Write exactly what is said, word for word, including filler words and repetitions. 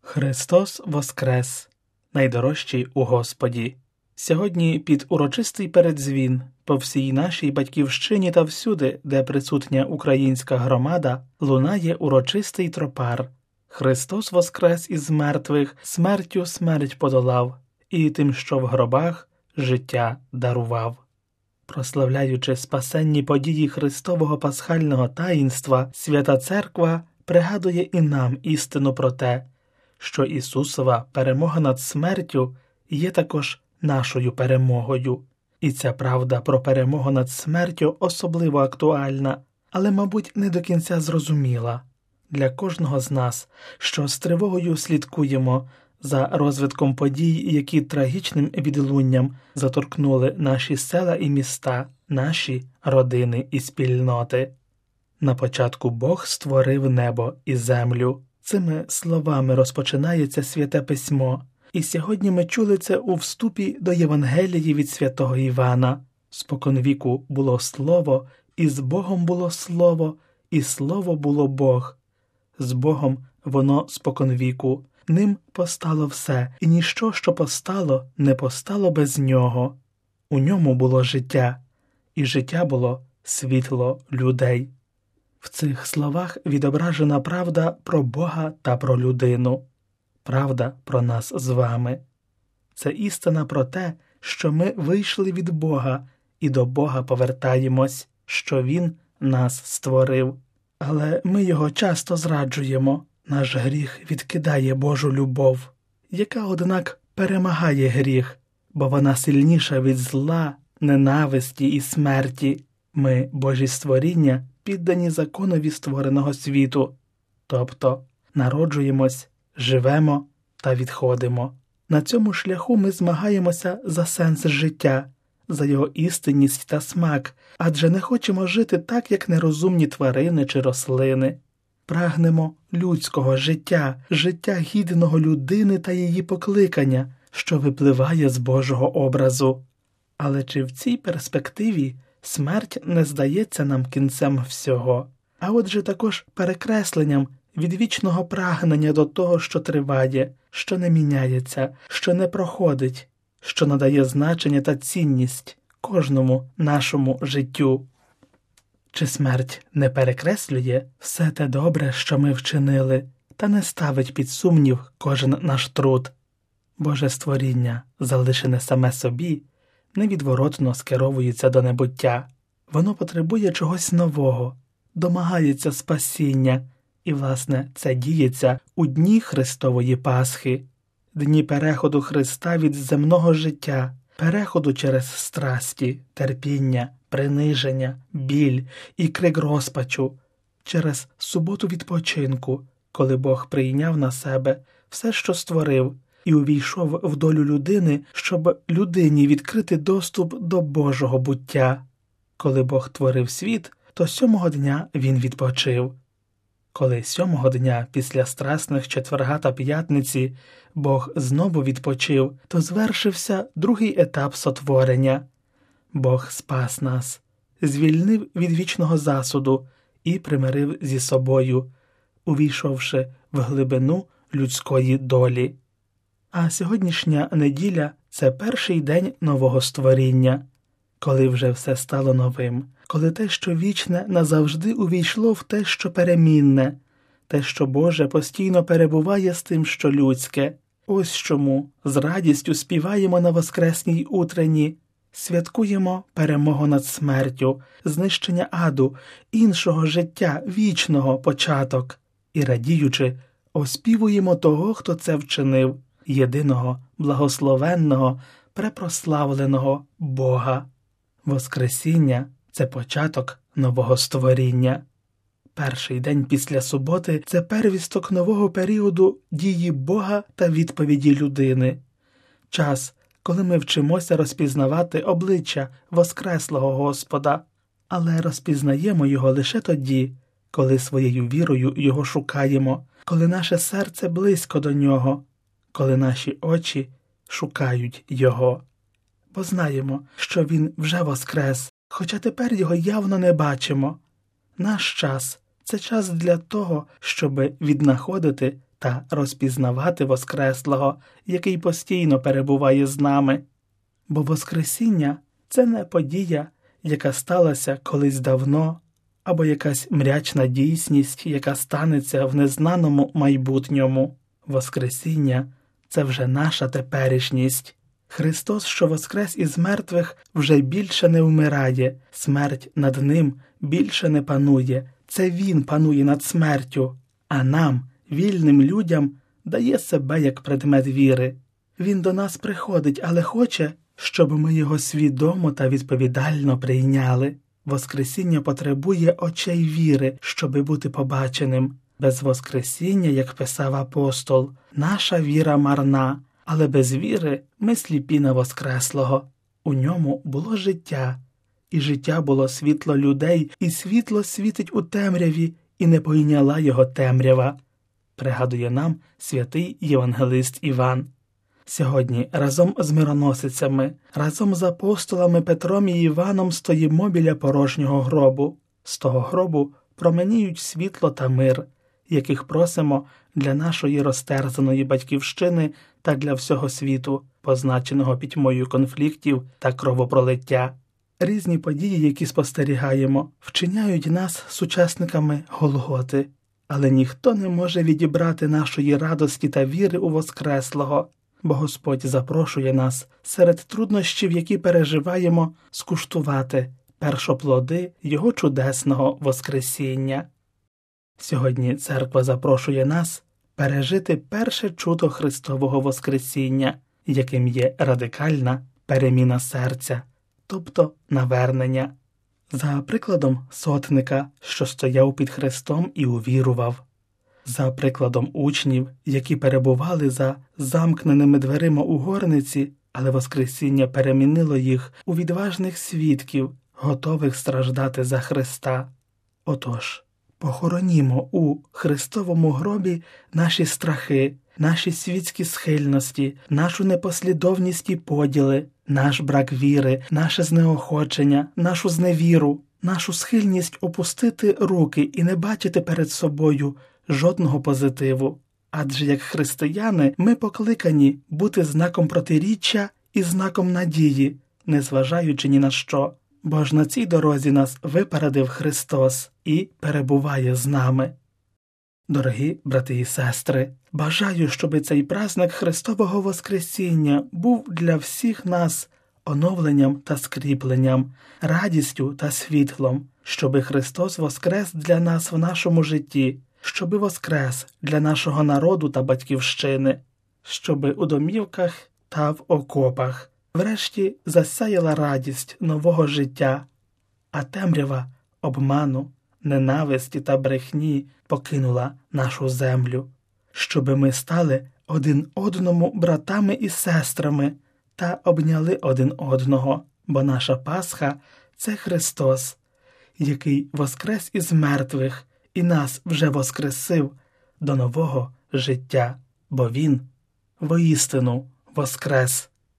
Христос воскрес, найдорожчий у Господі! Сьогодні під урочистий передзвін по всій нашій батьківщині та всюди, де присутня українська громада, лунає урочистий тропар. Христос воскрес із мертвих, смертю смерть подолав, і тим, що в гробах, життя дарував. Прославляючи спасенні події Христового пасхального таїнства, Свята Церква пригадує і нам істину про те, що Ісусова перемога над смертю є також нашою перемогою. І ця правда про перемогу над смертю особливо актуальна, але, мабуть, не до кінця зрозуміла. Для кожного з нас, що з тривогою слідкуємо за розвитком подій, які трагічним відлунням заторкнули наші села і міста, наші родини і спільноти. На початку Бог створив небо і землю. Цими словами розпочинається Святе Письмо, і сьогодні ми чули це у вступі до Євангелії від святого Івана. Споконвіку було Слово, і з Богом було Слово, і Слово було Бог. З Богом воно споконвіку, ним постало все, і ніщо, що постало, не постало без нього. У ньому було життя, і життя було світло людей. В цих словах відображена правда про Бога та про людину. Правда про нас з вами. Це істина про те, що ми вийшли від Бога і до Бога повертаємось, що Він нас створив. Але ми його часто зраджуємо. Наш гріх відкидає Божу любов, яка, однак, перемагає гріх, бо вона сильніша від зла, ненависті і смерті. Ми, Божі створіння, піддані законові створеного світу, тобто народжуємось, живемо та відходимо. На цьому шляху ми змагаємося за сенс життя, за його істинність та смак, адже не хочемо жити так, як нерозумні тварини чи рослини. Прагнемо людського життя, життя гідного людини та її покликання, що випливає з Божого образу. Але чи в цій перспективі смерть не здається нам кінцем всього, а отже також перекресленням від вічного прагнення до того, що триває, що не міняється, що не проходить, що надає значення та цінність кожному нашому життю. Чи смерть не перекреслює все те добре, що ми вчинили, та не ставить під сумнів кожен наш труд? Боже створіння, залишене саме собі, невідворотно скеровується до небуття. Воно потребує чогось нового, домагається спасіння, і, власне, це діється у дні Христової Пасхи, дні переходу Христа від земного життя, переходу через страсті, терпіння, приниження, біль і крик розпачу, через суботу відпочинку, коли Бог прийняв на себе все, що створив, і увійшов в долю людини, щоб людині відкрити доступ до Божого буття. Коли Бог творив світ, то сьомого дня він відпочив. Коли сьомого дня після страсних четверга та п'ятниці Бог знову відпочив, то звершився другий етап сотворення. Бог спас нас, звільнив від вічного засуду і примирив зі собою, увійшовши в глибину людської долі. А сьогоднішня неділя – це перший день нового створіння, коли вже все стало новим, коли те, що вічне, назавжди увійшло в те, що перемінне, те, що Боже постійно перебуває з тим, що людське. Ось чому з радістю співаємо на Воскресній утренні, святкуємо перемогу над смертю, знищення аду, іншого життя, вічного початок, і, радіючи, оспівуємо того, хто це вчинив, єдиного, благословенного, препрославленого Бога. Воскресіння – це початок нового створіння. Перший день після суботи – це первісток нового періоду дії Бога та відповіді людини. Час, коли ми вчимося розпізнавати обличчя Воскреслого Господа, але розпізнаємо Його лише тоді, коли своєю вірою Його шукаємо, коли наше серце близько до Нього, коли наші очі шукають Його. Бо знаємо, що Він вже воскрес, хоча тепер Його явно не бачимо. Наш час – це час для того, щоб віднаходити та розпізнавати Воскреслого, який постійно перебуває з нами. Бо Воскресіння – це не подія, яка сталася колись давно, або якась мрячна дійсність, яка станеться в незнаному майбутньому. Воскресіння – це вже наша теперішність. Христос, що воскрес із мертвих, вже більше не вмирає, смерть над ним більше не панує. Це Він панує над смертю, а нам, вільним людям, дає себе як предмет віри. Він до нас приходить, але хоче, щоб ми його свідомо та відповідально прийняли. Воскресіння потребує очей віри, щоби бути побаченим. Без Воскресіння, як писав апостол, наша віра марна, але без віри ми сліпі на Воскреслого. У ньому було життя, і життя було світло людей, і світло світить у темряві, і не пойняла його темрява, пригадує нам святий євангелист Іван. Сьогодні разом з мироносицями, разом з апостолами Петром і Іваном стоїмо біля порожнього гробу. З того гробу променіють світло та мир, яких просимо для нашої розтерзаної батьківщини та для всього світу, позначеного пітьмою конфліктів та кровопролиття. Різні події, які спостерігаємо, вчиняють нас сучасниками Голготи, але ніхто не може відібрати нашої радості та віри у Воскреслого, бо Господь запрошує нас серед труднощів, які переживаємо, скуштувати першоплоди Його чудесного Воскресіння. Сьогодні Церква запрошує нас пережити перше чудо Христового Воскресіння, яким є радикальна переміна серця, тобто навернення. За прикладом сотника, що стояв під Христом і увірував. За прикладом учнів, які перебували за замкненими дверима у горниці, але Воскресіння перемінило їх у відважних свідків, готових страждати за Христа. Отож, похоронімо у Христовому гробі наші страхи, наші світські схильності, нашу непослідовність і поділи, наш брак віри, наше знеохочення, нашу зневіру, нашу схильність опустити руки і не бачити перед собою жодного позитиву. Адже як християни ми покликані бути знаком протиріччя і знаком надії, незважаючи ні на що. Бо ж на цій дорозі нас випередив Христос і перебуває з нами. Дорогі брати і сестри, бажаю, щоб цей праздник Христового Воскресіння був для всіх нас оновленням та скріпленням, радістю та світлом, щоби Христос воскрес для нас в нашому житті, щоби воскрес для нашого народу та батьківщини, щоби у домівках та в окопах врешті засяяла радість нового життя, а темрява обману, ненависті та брехні покинула нашу землю, щоби ми стали один одному братами і сестрами та обняли один одного, бо наша Пасха – це Христос, який воскрес із мертвих і нас вже воскресив до нового життя, бо Він воістину воскрес.